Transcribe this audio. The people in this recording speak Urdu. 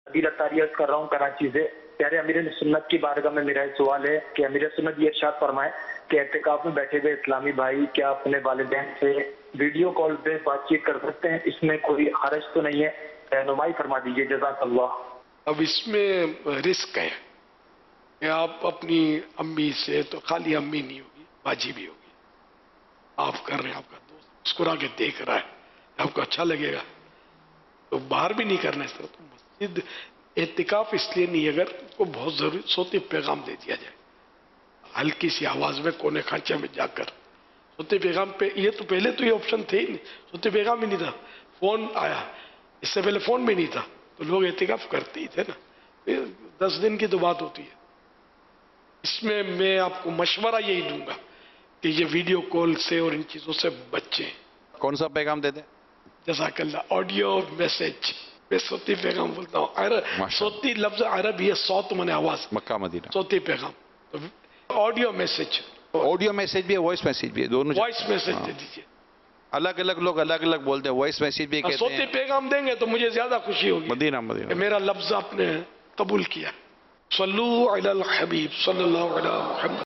عدیل اطاری عرض کر رہا ہوں کراچی سے۔ پیارے امیر سنت کی بارگاہ میں میرا سوال ہے کہ امیر سنت یہ ارشاد فرمائے کہ اعتکاف میں بیٹھے ہوئے اسلامی بھائی کیا اپنے والدین سے ویڈیو کال پہ بات چیت کر سکتے ہیں؟ اس میں کوئی حرج تو نہیں ہے؟ رہنمائی فرما دیجیے، جزاک اللہ۔ اب اس میں رسک ہے کہ آپ اپنی امی سے، تو خالی امی نہیں ہوگی، باجی بھی ہوگی، آپ کر رہے ہیں، آپ کا دوست مسکرا کے دیکھ رہا ہے، آپ کو اچھا لگے گا تو باہر بھی نہیں کرنا اس طرح۔ تو مسجد اعتکاف اس لیے نہیں، اگر کو بہت ضروری صوتی پیغام دے دیا جائے ہلکی سی آواز میں کونے خانچے میں جا کر، صوتی پیغام پہ یہ تو پہلے تو یہ آپشن تھے ہی نہیں، صوتی پیغام ہی نہیں تھا، فون آیا، اس سے پہلے فون بھی نہیں تھا تو لوگ اعتکاف کرتے ہی تھے نا، 10 دن کی تو بات ہوتی ہے۔ اس میں آپ کو مشورہ یہی دوں گا کہ یہ ویڈیو کال سے اور ان چیزوں سے بچیں۔ کون سا پیغام دیتے؟ جزاک اللہ، آڈیو میسج، میں صوتی پیغام بولتا ہوں، صوتی لفظ عربی ہے، صوت من آواز، مکہ مدینہ، صوتی پیغام، تو آڈیو میسج، آڈیو میسج بھی ہے، وائس میسج بھی ہے، دونوں وائس میسج دے دیجیے۔ الگ الگ لوگ الگ الگ بولتے ہیں، وائس میسج بھی کہتے صوتی ہیں۔ پیغام دیں گے تو مجھے زیادہ خوشی ہوگی مدینہ کہ مدینہ۔ میرا لفظ آپ نے قبول کیا۔ صلو علی الحبیب صلی اللہ علیہ محمد۔